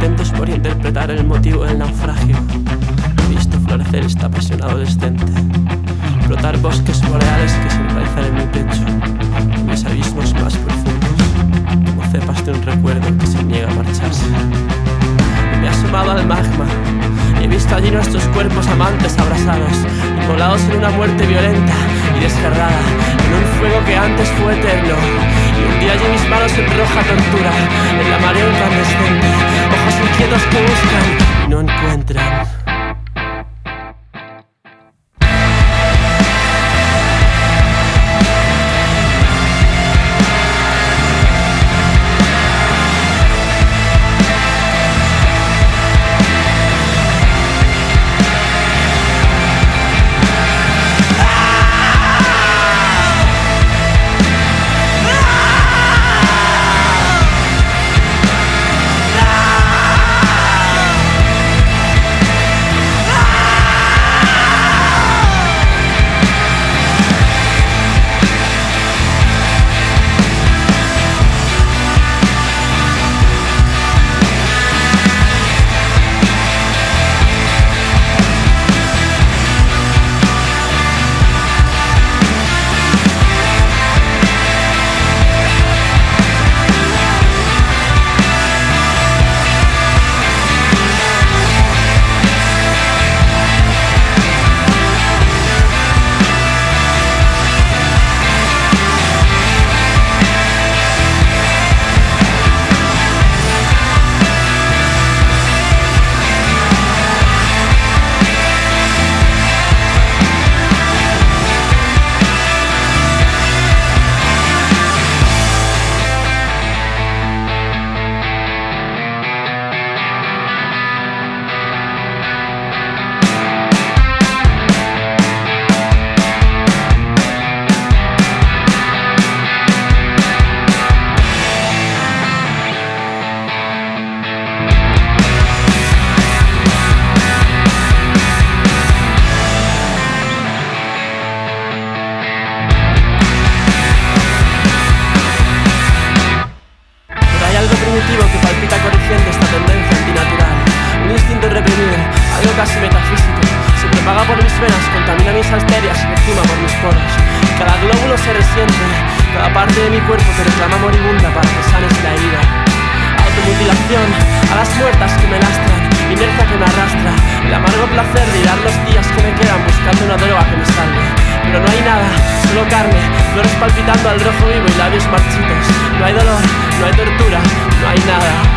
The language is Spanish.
intentos por interpretar el motivo del naufragio. He visto florecer esta pasión adolescente, brotar bosques boreales que se enraizan en mi pecho, en mis abismos más profundos, como cepas de un recuerdo que se niega a marcharse. Me he asomado al magma y he visto allí nuestros cuerpos amantes abrasados, inmolados en una muerte violenta y desgarrada, en un fuego que antes fue eterno. Y hundí allí mis manos en roja tortura, en la marea incandescente, ojos inquietos que buscan y no encuentran. Que palpita corrigiendo esta tendencia antinatural, un instinto reprimido, algo casi metafísico. Se propaga por mis venas, contamina mis arterias y me fuma por mis poros. Cada glóbulo se resiente, cada parte de mi cuerpo te reclama moribunda para que sanes la herida. Automutilación, a las muertas que me lastran, inercia que me arrastra, el amargo placer de hilar los días que me quedan buscando una droga que me salve. Pero no hay nada, solo carne, flores palpitando al rojo vivo y labios marchitos. No hay dolor, no hay tortura, no hay nada.